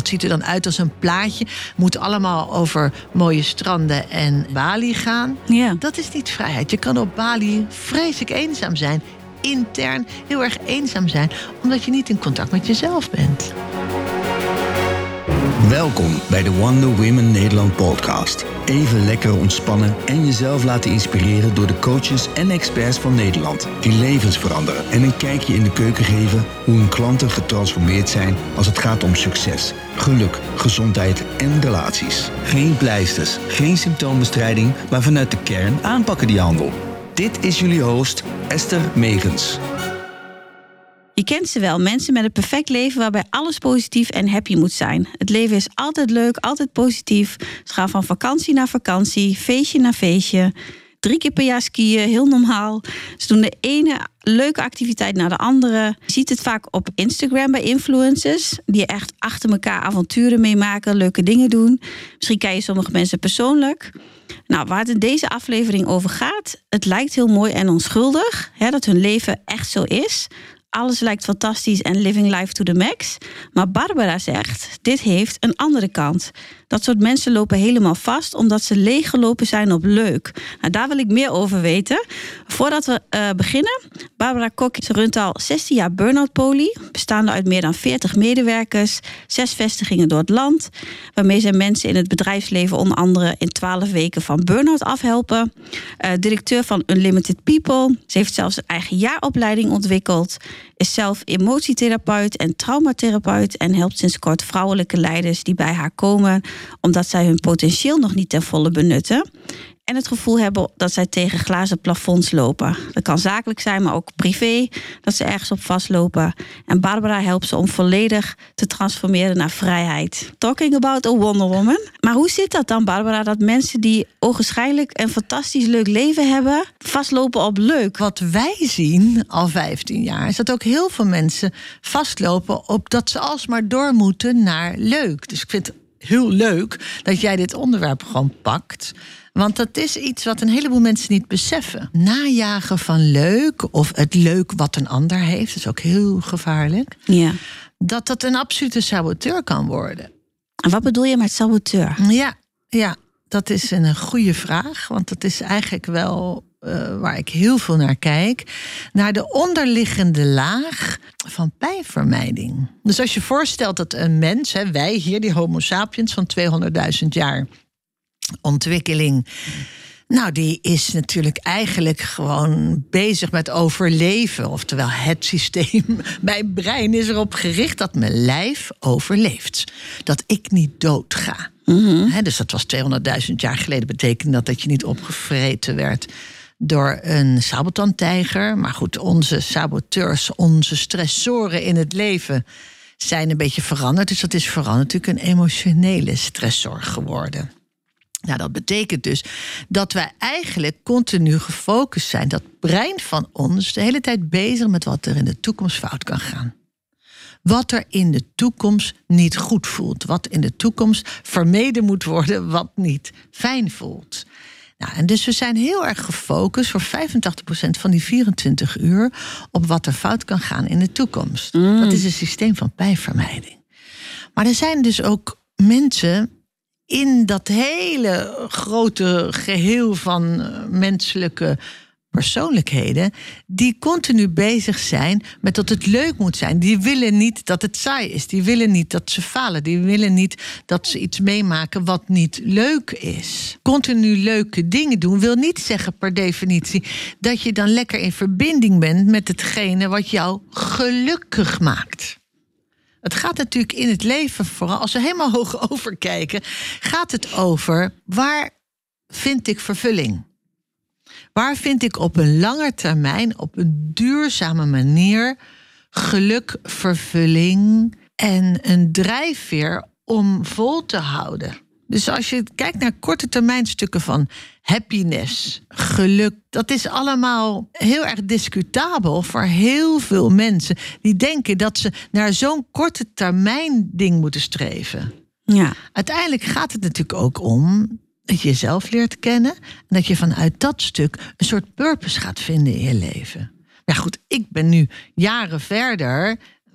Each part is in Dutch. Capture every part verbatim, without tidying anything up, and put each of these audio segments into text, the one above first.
dat ziet er dan uit als een plaatje. Moet allemaal over mooie stranden en Bali gaan. Ja. Dat is niet vrijheid. Je kan op Bali vreselijk eenzaam zijn. Intern heel erg eenzaam zijn. Omdat je niet in contact met jezelf bent. Welkom bij de Wonder Women Nederland podcast. Even lekker ontspannen en jezelf laten inspireren door de coaches en experts van Nederland. Die levens veranderen en een kijkje in de keuken geven hoe hun klanten getransformeerd zijn als het gaat om succes, geluk, gezondheid en relaties. Geen pleisters, geen symptoombestrijding, maar vanuit de kern aanpakken die handel. Dit is jullie host Esther Megens. Je kent ze wel, mensen met een perfect leven waarbij alles positief en happy moet zijn. Het leven is altijd leuk, altijd positief. Ze gaan van vakantie naar vakantie, feestje naar feestje. Drie keer per jaar skiën, heel normaal. Ze doen de ene leuke activiteit naar de andere. Je ziet het vaak op Instagram bij influencers, die echt achter elkaar avonturen meemaken, leuke dingen doen. Misschien ken je sommige mensen persoonlijk. Nou, waar het in deze aflevering over gaat, het lijkt heel mooi en onschuldig, hè, dat hun leven echt zo is. Alles lijkt fantastisch en living life to the max. Maar Barbara zegt, dit heeft een andere kant. Dat soort mensen lopen helemaal vast omdat ze leeggelopen zijn op leuk. Nou, daar wil ik meer over weten. Voordat we uh, beginnen, Barbara Kok ze runt al zestien jaar Burnout Poli, bestaande uit meer dan veertig medewerkers, zes vestigingen door het land, waarmee zij mensen in het bedrijfsleven onder andere in twaalf weken van burn-out afhelpen. Uh, directeur van Unlimited People. Ze heeft zelfs een eigen jaaropleiding ontwikkeld, is zelf emotietherapeut en traumatherapeut en helpt sinds kort vrouwelijke leiders die bij haar komen omdat zij hun potentieel nog niet ten volle benutten en het gevoel hebben dat zij tegen glazen plafonds lopen. Dat kan zakelijk zijn, maar ook privé, dat ze ergens op vastlopen. En Barbara helpt ze om volledig te transformeren naar vrijheid. Talking about a Wonder Woman. Maar hoe zit dat dan, Barbara, dat mensen die ogenschijnlijk een fantastisch leuk leven hebben, vastlopen op leuk? Wat wij zien al vijftien jaar is dat ook heel veel mensen vastlopen op dat ze alsmaar door moeten naar leuk. Dus ik vind het heel leuk dat jij dit onderwerp gewoon pakt. Want dat is iets wat een heleboel mensen niet beseffen. Najagen van leuk, of het leuk wat een ander heeft, is ook heel gevaarlijk. Ja. Dat dat een absolute saboteur kan worden. En wat bedoel je met saboteur? Ja, ja, dat is een goede vraag. Want dat is eigenlijk wel uh, waar ik heel veel naar kijk. Naar de onderliggende laag van pijnvermijding. Dus als je voorstelt dat een mens, hè, wij hier, die homo sapiens van tweehonderdduizend jaar ontwikkeling, nou, die is natuurlijk eigenlijk gewoon bezig met overleven. Oftewel, het systeem, mijn brein is erop gericht dat mijn lijf overleeft. Dat ik niet doodga. Mm-hmm. He, dus dat was tweehonderdduizend jaar geleden. Betekende dat dat je niet opgevreten werd door een sabeltandtijger. Maar goed, onze saboteurs, onze stressoren in het leven zijn een beetje veranderd. Dus dat is vooral natuurlijk een emotionele stressor geworden. Nou, dat betekent dus dat wij eigenlijk continu gefocust zijn. Dat brein van ons de hele tijd bezig met wat er in de toekomst fout kan gaan. Wat er in de toekomst niet goed voelt. Wat in de toekomst vermeden moet worden, wat niet fijn voelt. Nou, en dus we zijn heel erg gefocust voor vijfentachtig procent van die vierentwintig uur op wat er fout kan gaan in de toekomst. Mm. Dat is een systeem van pijnvermijding. Maar er zijn dus ook mensen in dat hele grote geheel van menselijke persoonlijkheden die continu bezig zijn met dat het leuk moet zijn. Die willen niet dat het saai is. Die willen niet dat ze falen. Die willen niet dat ze iets meemaken wat niet leuk is. Continu leuke dingen doen wil niet zeggen per definitie dat je dan lekker in verbinding bent met hetgene wat jou gelukkig maakt. Het gaat natuurlijk in het leven, vooral als we helemaal hoog over kijken, gaat het over waar vind ik vervulling? Waar vind ik op een lange termijn, op een duurzame manier geluk, vervulling en een drijfveer om vol te houden? Dus als je kijkt naar korte termijn stukken van happiness, geluk, dat is allemaal heel erg discutabel voor heel veel mensen die denken dat ze naar zo'n korte termijn ding moeten streven. Ja. Uiteindelijk gaat het natuurlijk ook om dat je jezelf leert kennen en dat je vanuit dat stuk een soort purpose gaat vinden in je leven. Ja goed, ik ben nu jaren verder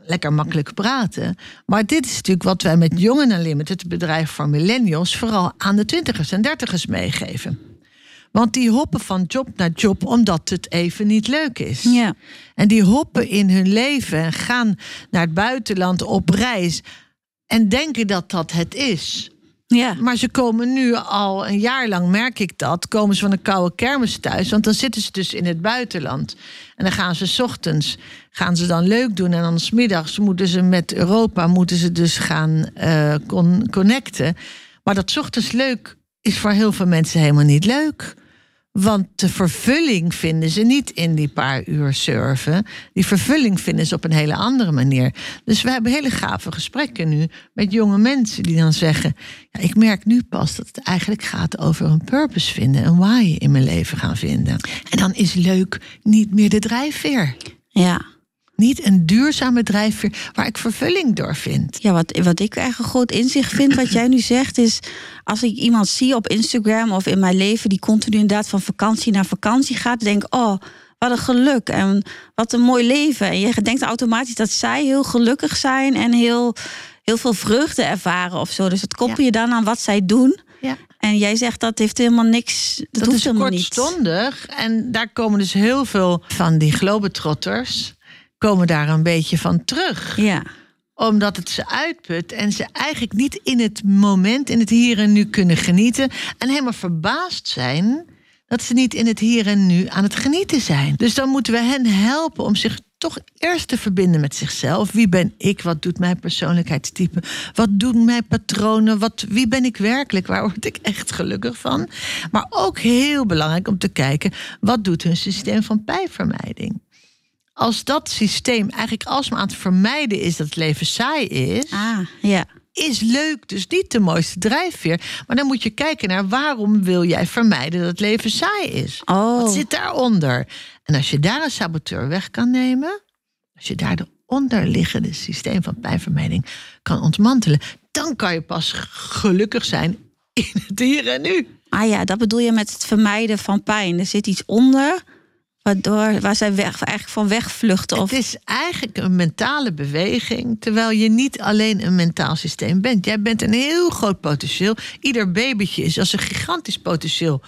lekker makkelijk praten. Maar dit is natuurlijk wat wij met Young and Unlimited, het bedrijf voor millennials, vooral aan de twintigers en dertigers meegeven. Want die hoppen van job naar job omdat het even niet leuk is. Ja. En die hoppen in hun leven en gaan naar het buitenland op reis en denken dat dat het is. Ja. Maar ze komen nu al een jaar lang, merk ik dat, komen ze van een koude kermis thuis. Want dan zitten ze dus in het buitenland. En dan gaan ze 's ochtends gaan ze dan leuk doen. En dan 's middags moeten ze met Europa moeten ze dus gaan uh, con- connecten. Maar dat 's ochtends leuk is voor heel veel mensen helemaal niet leuk. Want de vervulling vinden ze niet in die paar uur surfen. Die vervulling vinden ze op een hele andere manier. Dus we hebben hele gave gesprekken nu met jonge mensen die dan zeggen, ja, ik merk nu pas dat het eigenlijk gaat over een purpose vinden, een why in mijn leven gaan vinden. En dan is leuk niet meer de drijfveer. Ja. Niet een duurzame drijfveer waar ik vervulling door vind. Ja, wat, wat ik eigenlijk een groot inzicht vind, wat jij nu zegt, is als ik iemand zie op Instagram of in mijn leven die continu inderdaad van vakantie naar vakantie gaat, denk ik, oh, wat een geluk en wat een mooi leven. En je denkt automatisch dat zij heel gelukkig zijn en heel, heel veel vreugde ervaren of zo. Dus dat koppel Ja. je dan aan wat zij doen. Ja. En jij zegt dat heeft helemaal niks. Dat, Dat hoeft is helemaal niet. kortstondig. En daar komen dus heel veel van die globetrotters komen daar een beetje van terug. Ja. Omdat het ze uitput en ze eigenlijk niet in het moment, in het hier en nu kunnen genieten. En helemaal verbaasd zijn dat ze niet in het hier en nu aan het genieten zijn. Dus dan moeten we hen helpen om zich toch eerst te verbinden met zichzelf. Wie ben ik? Wat doet mijn persoonlijkheidstype? Wat doen mijn patronen? Wat, wie ben ik werkelijk? Waar word ik echt gelukkig van? Maar ook heel belangrijk om te kijken, wat doet hun systeem van pijnvermijding? Als dat systeem eigenlijk alsmaar aan het vermijden is dat het leven saai is, Ah, ja. is leuk dus niet de mooiste drijfveer. Maar dan moet je kijken naar waarom wil jij vermijden dat het leven saai is? Oh. Wat zit daaronder? En als je daar een saboteur weg kan nemen, als je daar de onderliggende systeem van pijnvermijding kan ontmantelen, dan kan je pas gelukkig zijn in het hier en nu. Ah ja, dat bedoel je met het vermijden van pijn. Er zit iets onder waardoor, waar zij weg, eigenlijk van wegvluchten. Of... Het is eigenlijk een mentale beweging, terwijl je niet alleen een mentaal systeem bent. Jij bent een heel groot potentieel. Ieder babytje is als een gigantisch potentieel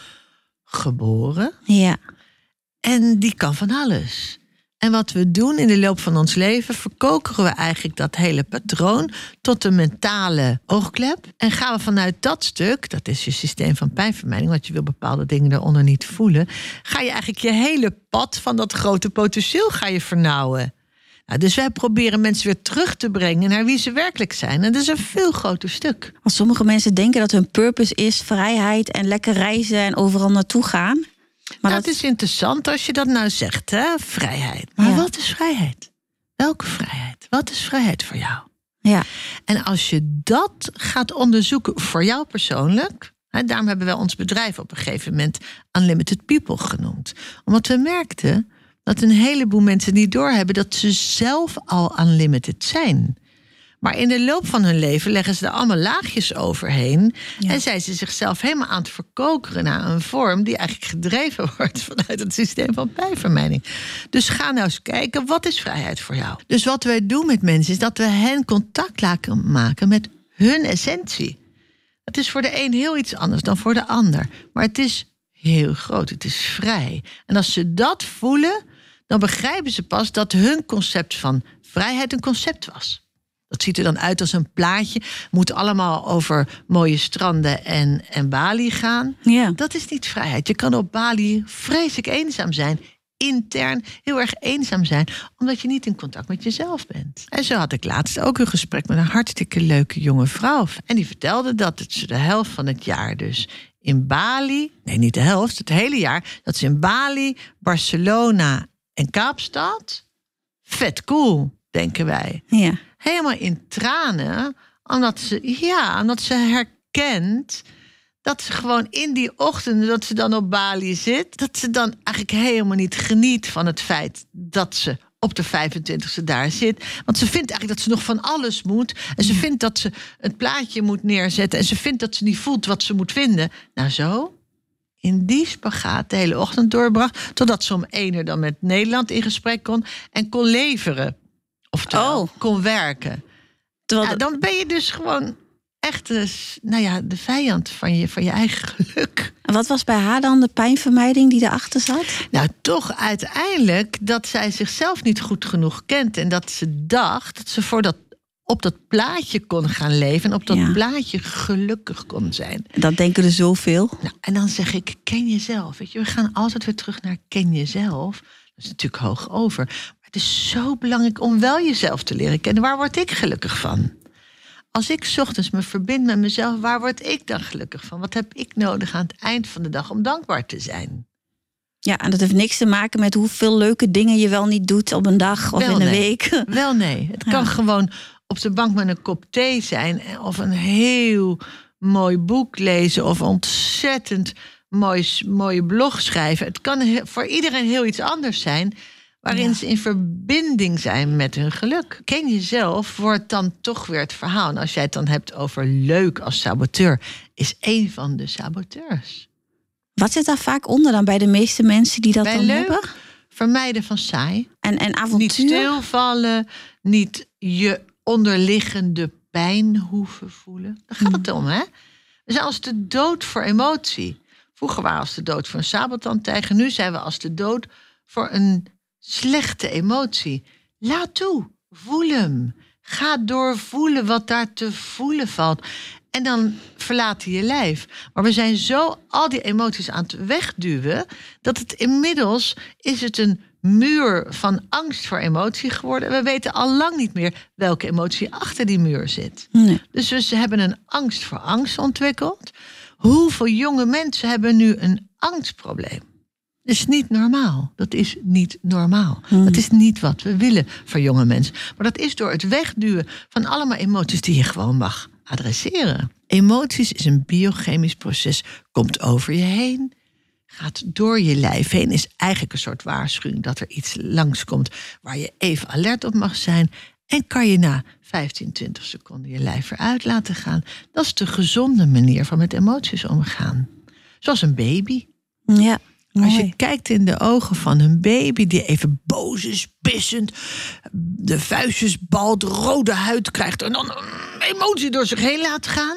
geboren. Ja. En die kan van alles. En wat we doen in de loop van ons leven, verkokeren we eigenlijk dat hele patroon tot een mentale oogklep. En gaan we vanuit dat stuk, dat is je systeem van pijnvermijding, want je wil bepaalde dingen daaronder niet voelen, ga je eigenlijk je hele pad van dat grote potentieel ga je vernauwen. Nou, dus wij proberen mensen weer terug te brengen naar wie ze werkelijk zijn. En dat is een veel groter stuk. Als sommige mensen denken dat hun purpose is vrijheid en lekker reizen en overal naartoe gaan. Maar nou, dat... Het is interessant als je dat nou zegt, hè? Vrijheid. Maar Ja. wat is vrijheid? Welke vrijheid? Wat is vrijheid voor jou? Ja. En als je dat gaat onderzoeken voor jou persoonlijk, hè, daarom hebben wij ons bedrijf op een gegeven moment Unlimited People genoemd. Omdat we merkten dat een heleboel mensen niet doorhebben dat ze zelf al unlimited zijn. Maar in de loop van hun leven leggen ze er allemaal laagjes overheen. Ja. En zijn ze zichzelf helemaal aan het verkokeren naar een vorm die eigenlijk gedreven wordt vanuit het systeem van pijnvermijding. Dus ga nou eens kijken, wat is vrijheid voor jou? Dus wat wij doen met mensen is dat we hen contact laten maken met hun essentie. Het is voor de een heel iets anders dan voor de ander. Maar het is heel groot, het is vrij. En als ze dat voelen, dan begrijpen ze pas dat hun concept van vrijheid een concept was. Dat ziet er dan uit als een plaatje. Moet allemaal over mooie stranden en, en Bali gaan. Ja. Dat is niet vrijheid. Je kan op Bali vreselijk eenzaam zijn. Intern heel erg eenzaam zijn. Omdat je niet in contact met jezelf bent. En zo had ik laatst ook een gesprek met een hartstikke leuke jonge vrouw. En die vertelde dat het ze de helft van het jaar dus in Bali... Nee, niet de helft, het hele jaar. Dat ze in Bali, Barcelona en Kaapstad... Vet cool, denken wij. Ja. Helemaal in tranen, omdat ze, ja, omdat ze herkent dat ze gewoon in die ochtenden dat ze dan op Bali zit, dat ze dan eigenlijk helemaal niet geniet van het feit dat ze op de vijfentwintigste daar zit. Want ze vindt eigenlijk dat ze nog van alles moet. En ze vindt dat ze het plaatje moet neerzetten. En ze vindt dat ze niet voelt wat ze moet vinden. Nou zo, in die spagaat de hele ochtend doorbracht, totdat ze om één uur dan met Nederland in gesprek kon en kon leveren Oftewel, Oh. kon werken. Terwijl Ja, dat- dan ben je dus gewoon echt de, nou ja, de vijand van je, van je eigen geluk. En wat was bij haar dan de pijnvermijding die erachter zat? Nou, toch uiteindelijk dat zij zichzelf niet goed genoeg kent. En dat ze dacht dat ze voor dat, op dat plaatje kon gaan leven. En op dat Ja. plaatje gelukkig kon zijn. Dat denken er zoveel. Nou, en dan zeg ik, ken jezelf. Weet je, we gaan altijd weer terug naar ken jezelf. Dat is natuurlijk hoog over. Maar het is zo belangrijk om wel jezelf te leren kennen. Waar word ik gelukkig van? Als ik 's ochtends me verbind met mezelf, waar word ik dan gelukkig van? Wat heb ik nodig aan het eind van de dag om dankbaar te zijn? Ja, en dat heeft niks te maken met hoeveel leuke dingen je wel niet doet op een dag of Wel in een nee. week. Wel nee, het Ja. kan gewoon op de bank met een kop thee zijn. Of een heel mooi boek lezen. Of ontzettend mooi, mooie blog schrijven. Het kan he- voor iedereen heel iets anders zijn. Waarin Ja. ze in verbinding zijn met hun geluk. Ken jezelf wordt dan toch weer het verhaal. En als jij het dan hebt over leuk als saboteur. Is één van de saboteurs. Wat zit daar vaak onder dan bij de meeste mensen die dat Bij dan leuk hebben? vermijden van saai. En, en Niet avontuur? stilvallen, niet je onderliggende pijn hoeven voelen. Daar gaat het om, hè? We zijn als de dood voor emotie. Vroeger waren we als de dood voor een sabeltandtijger. Nu zijn we als de dood voor een slechte emotie. Laat toe, voel hem. Ga doorvoelen wat daar te voelen valt. En dan verlaat hij je lijf. Maar we zijn zo al die emoties aan het wegduwen... dat het inmiddels is het een muur van angst voor emotie geworden. We weten al lang niet meer welke emotie achter die muur zit. Nee. Dus we ze hebben een angst voor angst ontwikkeld. Hoeveel jonge mensen hebben nu een angstprobleem? Dat is niet normaal. Dat is niet normaal. Hmm. Dat is niet wat we willen voor jonge mensen. Maar dat is door het wegduwen van allemaal emoties die je gewoon mag adresseren. Emoties is een biochemisch proces. Komt over je heen. Gaat door je lijf heen. Is eigenlijk een soort waarschuwing dat er iets langskomt waar je even alert op mag zijn. En kan je na vijftien, twintig seconden je lijf eruit laten gaan. Dat is de gezonde manier van met emoties omgaan. Zoals een baby. Ja, Als mooi. je kijkt in de ogen van een baby die even boos is, pissend, de vuistjes balt, rode huid krijgt en dan een emotie door zich heen laat gaan.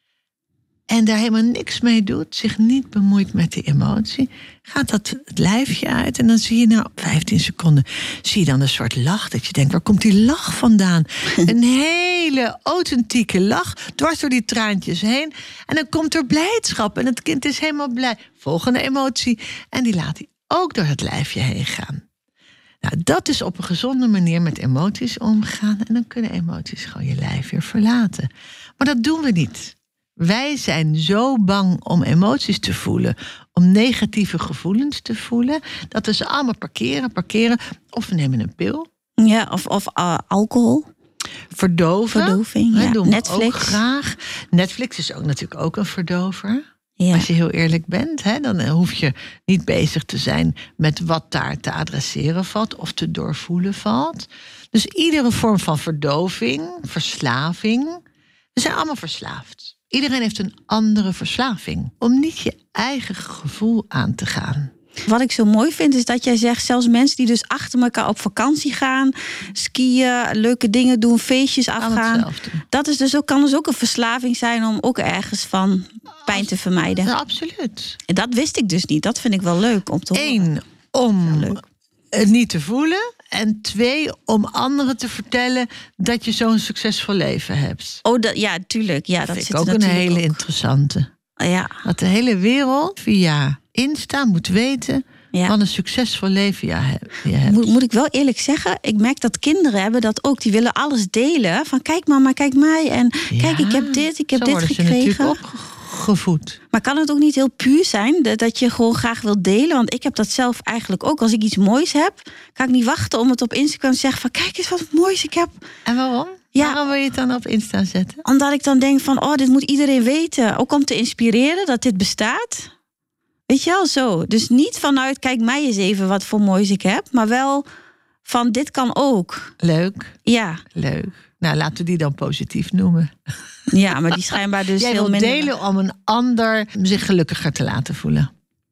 En daar helemaal niks mee doet, zich niet bemoeit met die emotie, gaat dat het lijfje uit. En dan zie je nou op vijftien seconden, zie je dan een soort lach. Dat je denkt, waar komt die lach vandaan? Een hele authentieke lach, dwars door die traantjes heen. En dan komt er blijdschap en het kind is helemaal blij. Volgende emotie. En die laat hij ook door het lijfje heen gaan. Nou, dat is op een gezonde manier met emoties omgaan. En dan kunnen emoties gewoon je lijf weer verlaten. Maar dat doen we niet. Wij zijn zo bang om emoties te voelen, om negatieve gevoelens te voelen, dat we ze allemaal parkeren, parkeren. Of we nemen een pil. Ja, of, of uh, alcohol. Verdoven. Verdoving, Hè, ja. doen we Netflix. ook graag. Netflix is ook natuurlijk ook een verdover. Ja. Als je heel eerlijk bent, hè, dan hoef je niet bezig te zijn met wat daar te adresseren valt of te doorvoelen valt. Dus iedere vorm van verdoving, verslaving, we zijn allemaal verslaafd. Iedereen heeft een andere verslaving. Om niet je eigen gevoel aan te gaan. Wat ik zo mooi vind is dat jij zegt, zelfs mensen die dus achter elkaar op vakantie gaan, skiën, leuke dingen doen, feestjes afgaan. hetzelfde. Dat is dus ook, kan dus ook een verslaving zijn om ook ergens van pijn te vermijden. Ja, absoluut. En dat wist ik dus niet. Dat vind ik wel leuk om te horen. Eén, om Ja, leuk. het niet te voelen. En twee, om anderen te vertellen dat je zo'n succesvol leven hebt. Oh, dat, ja, tuurlijk. Ja, dat, Dat vind zit ik er ook een natuurlijk hele ook. interessante. Ja, Dat de hele wereld via Insta moet weten ja. wat een succesvol leven je hebt. Je hebt. Moet, moet ik wel eerlijk zeggen, ik merk dat kinderen hebben dat ook. Die willen alles delen. Van kijk mama, kijk mij. En kijk, ik heb dit, ik heb Zo dit worden ze gekregen. natuurlijk opgevoed. Maar kan het ook niet heel puur zijn dat, dat je gewoon graag wilt delen? Want ik heb dat zelf eigenlijk ook. Als ik iets moois heb, kan ik niet wachten om het op Instagram te zeggen van kijk eens wat moois ik heb. En waarom? Ja. Waarom wil je het dan op Insta zetten? Omdat ik dan denk van, oh, dit moet iedereen weten. Ook om te inspireren dat dit bestaat. Weet je wel, zo. Dus niet vanuit, kijk mij eens even wat voor moois ik heb. Maar wel van, dit kan ook. Leuk, Ja, leuk. Nou, laten we die dan positief noemen. ja, maar die schijnbaar dus Jij heel wil minder. delen om een ander zich gelukkiger te laten voelen.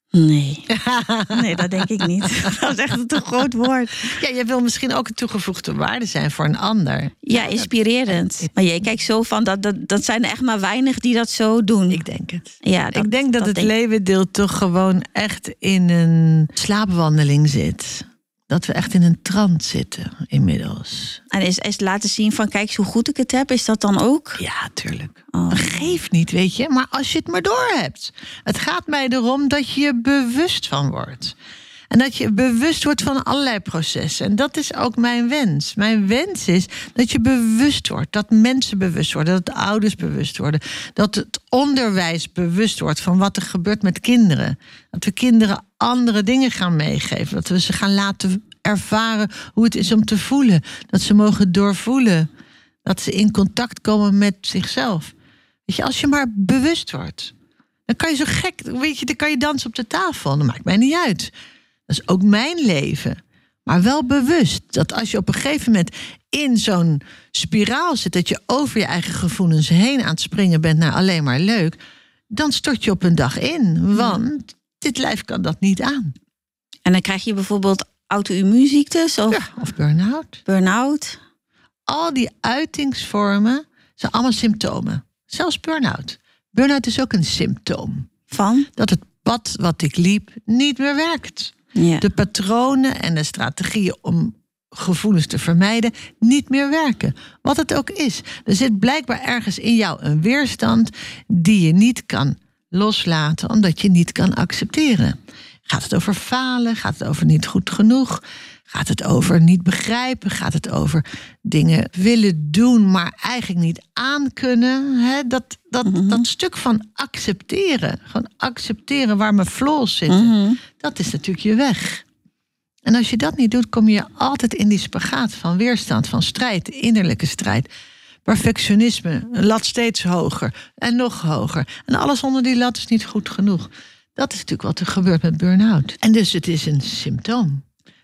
Nee. Nee, dat denk ik niet. Dat is echt een te groot woord. Ja, je wil misschien ook een toegevoegde waarde zijn voor een ander. Ja, inspirerend. Maar jij kijkt zo van, dat, dat, dat zijn er echt maar weinig die dat zo doen. Ik denk het. Ja, dat, ik denk dat, dat het denk... leeuwendeel toch gewoon echt in een slaapwandeling zit. Dat we echt in een trance zitten inmiddels. En is, is laten zien van, kijk hoe goed ik het heb, is dat dan ook? Ja, tuurlijk. Oh. Dat geeft niet, weet je. Maar als je het maar door hebt. Het gaat mij erom dat je je bewust van wordt. En dat je bewust wordt van allerlei processen. En dat is ook mijn wens. Mijn wens is dat je bewust wordt. Dat mensen bewust worden. Dat ouders bewust worden. Dat het onderwijs bewust wordt van wat er gebeurt met kinderen. Dat we kinderen andere dingen gaan meegeven. Dat we ze gaan laten ervaren hoe het is om te voelen. Dat ze mogen doorvoelen. Dat ze in contact komen met zichzelf. Weet je, als je maar bewust wordt. Dan kan je zo gek, weet je, dan kan je dansen op de tafel. Dat maakt mij niet uit. Dat is ook mijn leven. Maar wel bewust dat als je op een gegeven moment in zo'n spiraal zit, dat je over je eigen gevoelens heen aan het springen bent naar alleen maar leuk, dan stort je op een dag in. Want dit lijf kan dat niet aan. En dan krijg je bijvoorbeeld auto-immuunziektes of, ja, of burn-out. Burn-out. Al die uitingsvormen zijn allemaal symptomen. Zelfs burn-out. Burn-out is ook een symptoom. Van? Dat het pad wat ik liep niet meer werkt. Ja. De patronen en de strategieën om gevoelens te vermijden niet meer werken. Wat het ook is. Er zit blijkbaar ergens in jou een weerstand die je niet kan loslaten, omdat je niet kan accepteren. Gaat het over falen? Gaat het over niet goed genoeg? Gaat het over niet begrijpen? Gaat het over dingen willen doen, maar eigenlijk niet aankunnen? He, dat, dat, mm-hmm. dat stuk van accepteren, gewoon accepteren waar mijn flaws zitten, mm-hmm. dat is natuurlijk je weg. En als je dat niet doet, kom je altijd in die spagaat van weerstand, van strijd, innerlijke strijd. Perfectionisme, een lat steeds hoger en nog hoger. En alles onder die lat is niet goed genoeg. Dat is natuurlijk wat er gebeurt met burn-out. En dus het is een symptoom.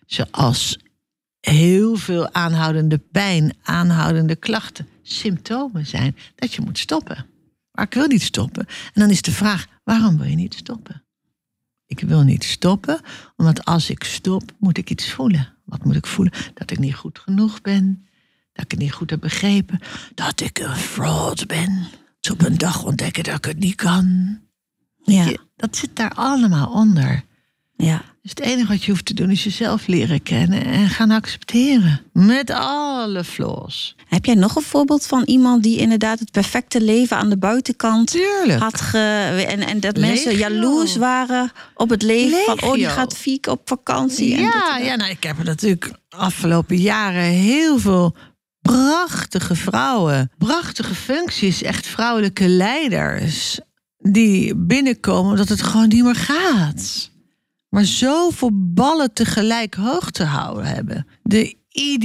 Zoals heel veel aanhoudende pijn, aanhoudende klachten symptomen zijn dat je moet stoppen. Maar ik wil niet stoppen. En dan is de vraag, waarom wil je niet stoppen? Ik wil niet stoppen, omdat als ik stop, moet ik iets voelen. Wat moet ik voelen? Dat ik niet goed genoeg ben. Dat ik het niet goed heb begrepen. Dat ik een fraud ben. Dus op een dag ontdekken dat ik het niet kan. Ja. Je, dat zit daar allemaal onder. Ja. Dus het enige wat je hoeft te doen is jezelf leren kennen en gaan accepteren. Met alle flaws. Heb jij nog een voorbeeld van iemand die inderdaad het perfecte leven aan de buitenkant Tuurlijk. had ge... En, en dat Legio. mensen jaloers waren op het leven Legio. van, oh, die gaat Fiek op vakantie. Ja, en dat, ja nou, ik heb er natuurlijk afgelopen jaren heel veel prachtige vrouwen. Prachtige functies, echt vrouwelijke leiders die binnenkomen omdat het gewoon niet meer gaat. Maar zoveel ballen tegelijk hoog te houden hebben. De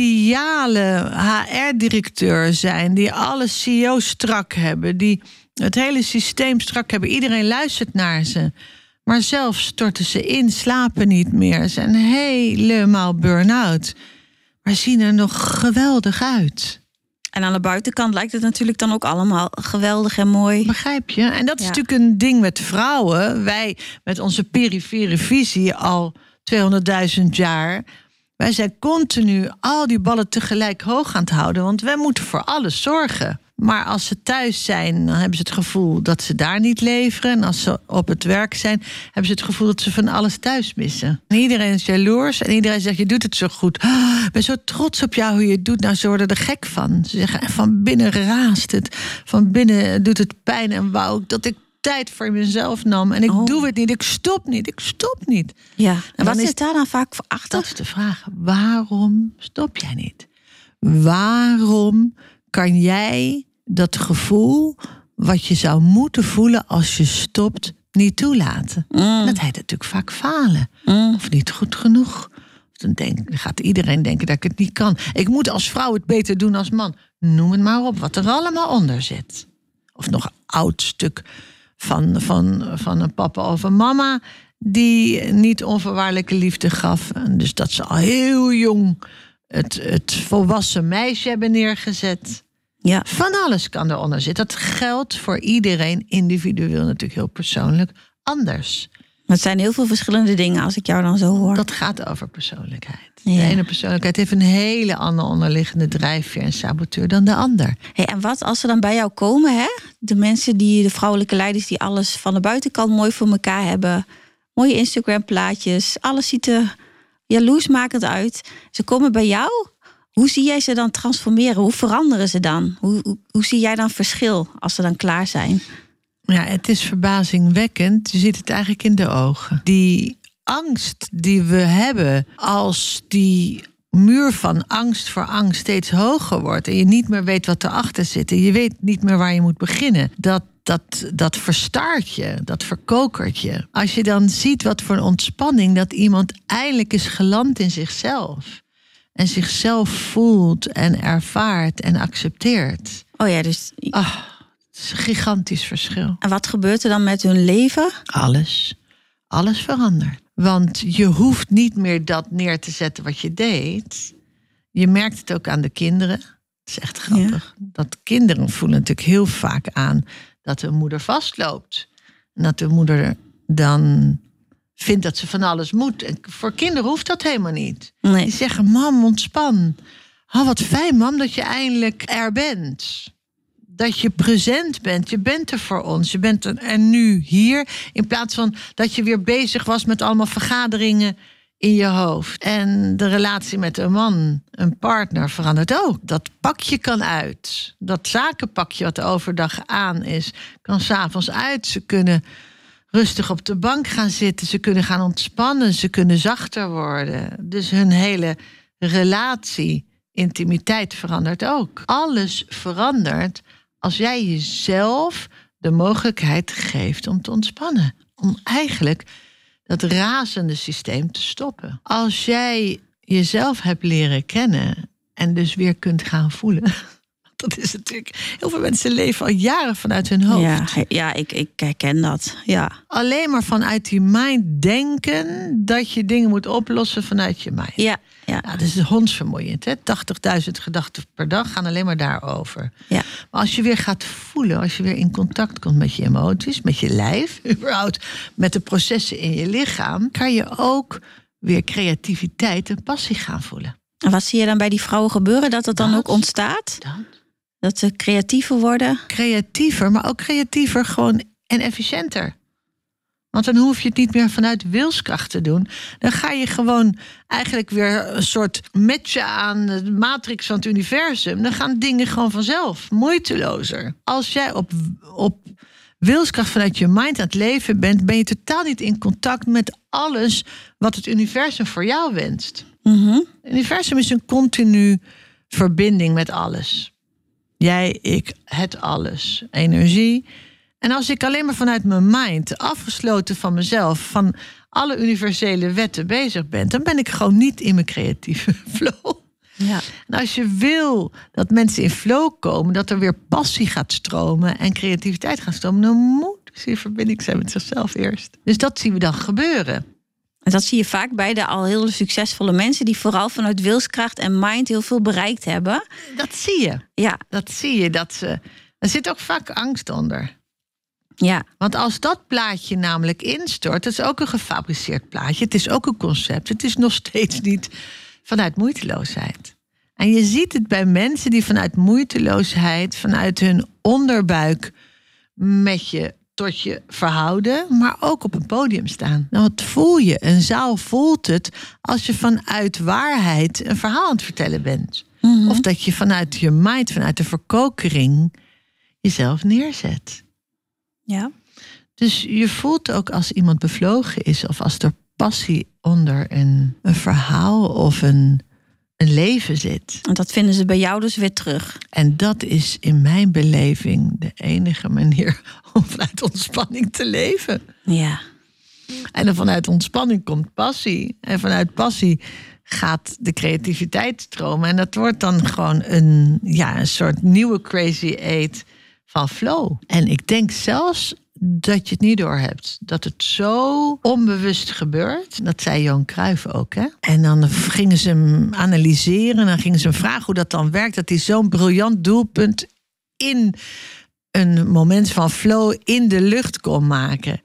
ideale H R-directeur zijn, die alle C E O's strak hebben, die het hele systeem strak hebben. Iedereen luistert naar ze. Maar zelf storten ze in, slapen niet meer, zijn helemaal burn-out. Maar zien er nog geweldig uit. En aan de buitenkant lijkt het natuurlijk dan ook allemaal geweldig en mooi. Begrijp je? En dat is ja. natuurlijk een ding met vrouwen. Wij met onze perifere visie al tweehonderdduizend jaar. Wij zijn continu al die ballen tegelijk hoog aan het houden. Want wij moeten voor alles zorgen. Maar als ze thuis zijn, dan hebben ze het gevoel dat ze daar niet leveren. En als ze op het werk zijn, hebben ze het gevoel dat ze van alles thuis missen. En iedereen is jaloers en iedereen zegt, je doet het zo goed. Oh, ik ben zo trots op jou hoe je het doet. Nou, ze worden er gek van. Ze zeggen, van binnen raast het. Van binnen doet het pijn en wou ik dat ik tijd voor mezelf nam. En ik oh. doe het niet, ik stop niet, ik stop niet. Ja, en wat zit daar dan vaak voor achter? Dat is de vraag, waarom stop jij niet? Waarom kan jij dat gevoel wat je zou moeten voelen als je stopt niet toelaten? Mm. Dat heet natuurlijk vaak falen. Mm. Of niet goed genoeg. Of dan, denk, dan gaat iedereen denken dat ik het niet kan. Ik moet als vrouw het beter doen als man. Noem het maar op, wat er allemaal onder zit. Of nog een oud stuk van, van, van een papa of een mama die niet onvoorwaardelijke liefde gaf. En dus dat ze al heel jong het, het volwassen meisje hebben neergezet. Ja. Van alles kan eronder zitten. Dat geldt voor iedereen individueel natuurlijk heel persoonlijk anders. Het zijn heel veel verschillende dingen als ik jou dan zo hoor. Dat gaat over persoonlijkheid. Ja. De ene persoonlijkheid heeft een hele andere onderliggende drijfveer en saboteur dan de ander. Hey, en wat als ze dan bij jou komen, hè? De mensen die, de vrouwelijke leiders die alles van de buitenkant mooi voor elkaar hebben. Mooie Instagram plaatjes. Alles ziet er jaloersmakend uit. Ze komen bij jou. Hoe zie jij ze dan transformeren? Hoe veranderen ze dan? Hoe, hoe, hoe zie jij dan verschil als ze dan klaar zijn? Ja, het is verbazingwekkend. Je ziet het eigenlijk in de ogen. Die angst die we hebben als die muur van angst voor angst steeds hoger wordt en je niet meer weet wat erachter zit en je weet niet meer waar je moet beginnen. Dat, dat, dat verstaart je, dat verkokert je. Als je dan ziet wat voor een ontspanning dat iemand eindelijk is geland in zichzelf. En zichzelf voelt en ervaart en accepteert. Oh ja, dus... Ah, het is een gigantisch verschil. En wat gebeurt er dan met hun leven? Alles. Alles verandert. Want je hoeft niet meer dat neer te zetten wat je deed. Je merkt het ook aan de kinderen. Het is echt grappig. Ja. Dat kinderen voelen natuurlijk heel vaak aan dat hun moeder vastloopt. En dat de moeder dan vindt dat ze van alles moet. En voor kinderen hoeft dat helemaal niet. Nee. Die zeggen, mam, ontspan. Oh, wat fijn, mam, dat je eindelijk er bent. Dat je present bent. Je bent er voor ons. Je bent er nu hier. In plaats van dat je weer bezig was met allemaal vergaderingen in je hoofd. En de relatie met een man, een partner, verandert ook. Dat pakje kan uit. Dat zakenpakje wat de overdag aan is, kan 's avonds uit. Ze kunnen rustig op de bank gaan zitten. Ze kunnen gaan ontspannen. Ze kunnen zachter worden. Dus hun hele relatie, intimiteit verandert ook. Alles verandert als jij jezelf de mogelijkheid geeft om te ontspannen. Om eigenlijk dat razende systeem te stoppen. Als jij jezelf hebt leren kennen en dus weer kunt gaan voelen. Dat is natuurlijk... Heel veel mensen leven al jaren vanuit hun hoofd. Ja, ja ik, ik herken dat. Ja. Alleen maar vanuit die mind denken dat je dingen moet oplossen vanuit je mind. Ja, ja. Nou, dat is hondsvermoeiend. Hè? tachtigduizend gedachten per dag gaan alleen maar daarover. Ja. Maar als je weer gaat voelen, als je weer in contact komt met je emoties, met je lijf, überhaupt met de processen in je lichaam, kan je ook weer creativiteit en passie gaan voelen. En wat zie je dan bij die vrouwen gebeuren? Dat het dan dat, ook ontstaat? Dat. Dat ze creatiever worden? Creatiever, maar ook creatiever gewoon en efficiënter. Want dan hoef je het niet meer vanuit wilskracht te doen. Dan ga je gewoon eigenlijk weer een soort matchen aan de matrix van het universum. Dan gaan dingen gewoon vanzelf, moeitelozer. Als jij op, op wilskracht vanuit je mind aan het leven bent, ben je totaal niet in contact met alles wat het universum voor jou wenst. Mm-hmm. Het universum is een continu verbinding met alles. Jij, ik, het alles. Energie. En als ik alleen maar vanuit mijn mind, afgesloten van mezelf, van alle universele wetten bezig ben, dan ben ik gewoon niet in mijn creatieve flow. Ja. En als je wil dat mensen in flow komen, dat er weer passie gaat stromen en creativiteit gaat stromen, dan moet ze in verbinding zijn met zichzelf eerst. Dus dat zien we dan gebeuren. En dat zie je vaak bij de al heel succesvolle mensen die vooral vanuit wilskracht en mind heel veel bereikt hebben. Dat zie je. Ja. Dat zie je. Dat ze, er zit ook vaak angst onder. Ja. Want als dat plaatje namelijk instort, dat is ook een gefabriceerd plaatje. Het is ook een concept. Het is nog steeds niet vanuit moeiteloosheid. En je ziet het bij mensen die vanuit moeiteloosheid, vanuit hun onderbuik met je tot je verhouden, maar ook op een podium staan. Nou, wat voel je? Een zaal voelt het als je vanuit waarheid een verhaal aan het vertellen bent. Mm-hmm. Of dat je vanuit je mind, vanuit de verkokering, jezelf neerzet. Ja. Dus je voelt ook als iemand bevlogen is, of als er passie onder een, een verhaal of een, een leven zit. En dat vinden ze bij jou dus weer terug. En dat is in mijn beleving de enige manier om vanuit ontspanning te leven. Ja. En dan vanuit ontspanning komt passie. En vanuit passie gaat de creativiteit stromen. En dat wordt dan gewoon een, ja, een soort nieuwe crazy eight van flow. En ik denk zelfs dat je het niet doorhebt. Dat het zo onbewust gebeurt. Dat zei Johan Cruijff ook. Hè? En dan gingen ze hem analyseren. En dan gingen ze hem vragen hoe dat dan werkt. Dat hij zo'n briljant doelpunt in een moment van flow in de lucht kon maken.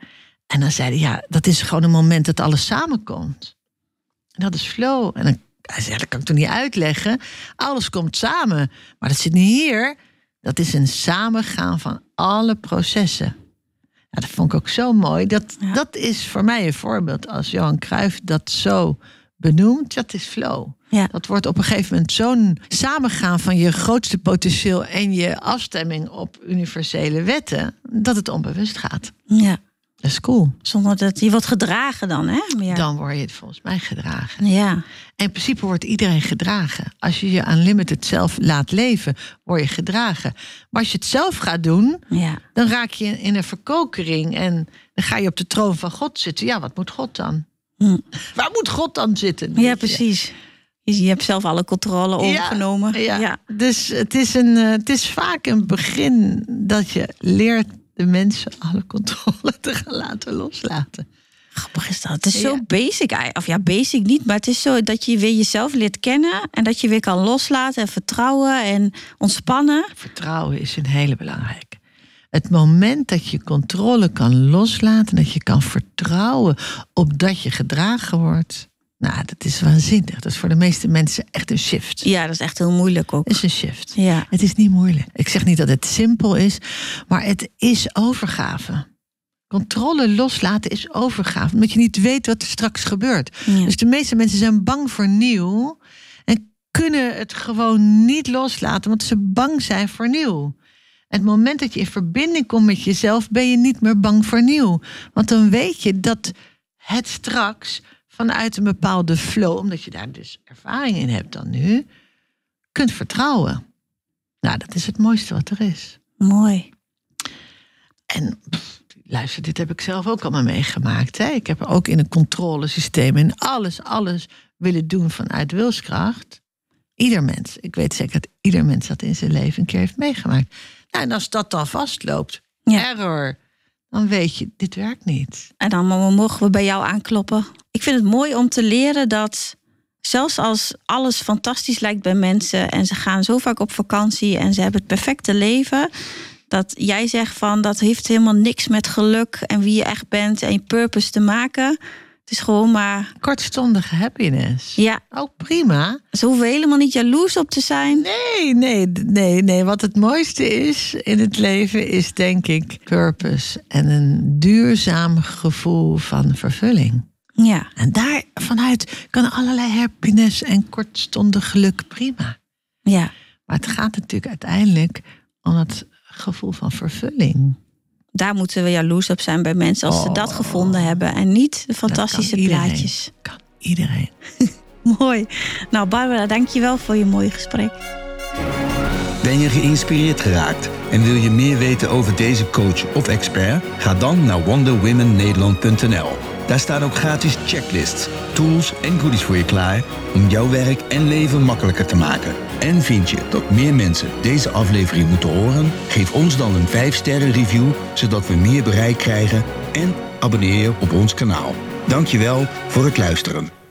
En dan zei hij, ja, dat is gewoon een moment dat alles samenkomt. En dat is flow. En dan, hij zei, dat kan ik toch niet uitleggen. Alles komt samen. Maar dat zit niet hier. Dat is een samengaan van alle processen. Ja, dat vond ik ook zo mooi. Dat, ja. dat is voor mij een voorbeeld. Als Johan Cruijff dat zo benoemt, dat is flow. Ja. Dat wordt op een gegeven moment zo'n samengaan van je grootste potentieel en je afstemming op universele wetten, dat het onbewust gaat. Ja. Dat is cool. Zonder dat je wordt gedragen dan, hè? Ja. Dan word je het volgens mij gedragen. Ja. En in principe wordt iedereen gedragen. Als je je unlimited zelf laat leven, word je gedragen. Maar als je het zelf gaat doen, ja. dan raak je in een verkokering en dan ga je op de troon van God zitten. Ja, wat moet God dan? Hm. Waar moet God dan zitten? Ja, precies. Je hebt zelf alle controle overgenomen. Ja, ja. ja. Dus het is, een, het is vaak een begin dat je leert de mensen alle controle te gaan laten loslaten. Grappig is dat. Het is zo ja. basic. Of ja, basic niet. Maar het is zo dat je weer jezelf leert kennen. En dat je weer kan loslaten en vertrouwen en ontspannen. Vertrouwen is een hele belangrijke. Het moment dat je controle kan loslaten, dat je kan vertrouwen op dat je gedragen wordt. Nou, dat is waanzinnig. Dat is voor de meeste mensen echt een shift. Ja, dat is echt heel moeilijk ook. Het is een shift. Ja. Het is niet moeilijk. Ik zeg niet dat het simpel is, maar het is overgave. Controle loslaten is overgave. Omdat je niet weet wat er straks gebeurt. Ja. Dus de meeste mensen zijn bang voor nieuw en kunnen het gewoon niet loslaten, want ze bang zijn voor nieuw. Het moment dat je in verbinding komt met jezelf, ben je niet meer bang voor nieuw. Want dan weet je dat het straks vanuit een bepaalde flow, omdat je daar dus ervaring in hebt dan nu, kunt vertrouwen. Nou, dat is het mooiste wat er is. Mooi. En pff, luister, dit heb ik zelf ook allemaal meegemaakt. Hè? Ik heb ook in een controlesysteem en alles, alles willen doen vanuit wilskracht. Ieder mens, ik weet zeker dat ieder mens dat in zijn leven een keer heeft meegemaakt. Nou, en als dat dan vastloopt, ja. error, dan weet je, dit werkt niet. En dan mogen we bij jou aankloppen. Ik vind het mooi om te leren dat zelfs als alles fantastisch lijkt bij mensen en ze gaan zo vaak op vakantie en ze hebben het perfecte leven, dat jij zegt van dat heeft helemaal niks met geluk en wie je echt bent en je purpose te maken. Het is gewoon maar kortstondige happiness. Ja. Ook prima. Ze hoeven helemaal niet jaloers op te zijn. Nee, nee, nee, nee. Wat het mooiste is in het leven is denk ik purpose en een duurzaam gevoel van vervulling. Ja. En daar vanuit kan allerlei happiness en kortstondig geluk prima. Ja. Maar het gaat natuurlijk uiteindelijk om het gevoel van vervulling. Daar moeten we jaloers op zijn bij mensen als oh. ze dat gevonden hebben. En niet de fantastische dat kan plaatjes. Kan iedereen. Mooi. Nou, Barbara, dank je wel voor je mooie gesprek. Ben je geïnspireerd geraakt en wil je meer weten over deze coach of expert? Ga dan naar wonder women nederland punt n l. Daar staan ook gratis checklists, tools en goodies voor je klaar om jouw werk en leven makkelijker te maken. En vind je dat meer mensen deze aflevering moeten horen? Geef ons dan een vijf sterren review, zodat we meer bereik krijgen en abonneer je op ons kanaal. Dankjewel voor het luisteren.